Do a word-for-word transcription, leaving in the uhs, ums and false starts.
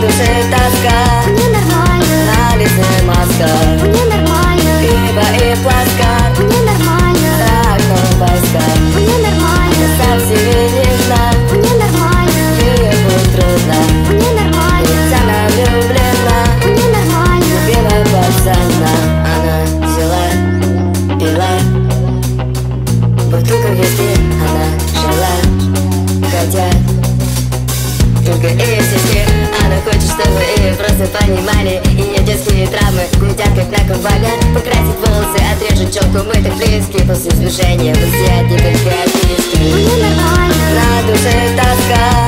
душе тоска, мне нормально, на лице маска, мне нормально, криво и плоско, мне нормально, так новоська, мне нормально, со всеми нежна, мне нормально, ей трудно, мне нормально, ведь она влюблена, мне нормально, любимая пацана. Она взяла, пила бутылку виски, она жила, хотя только ее сиськи. Она хочет, чтобы ее просто понимали, ее детские травмы гудят как на комбайне. Покрасить волосы, отрежет челку, мы так близки. После движения взять не только писки. мне нормально, На душе тоска,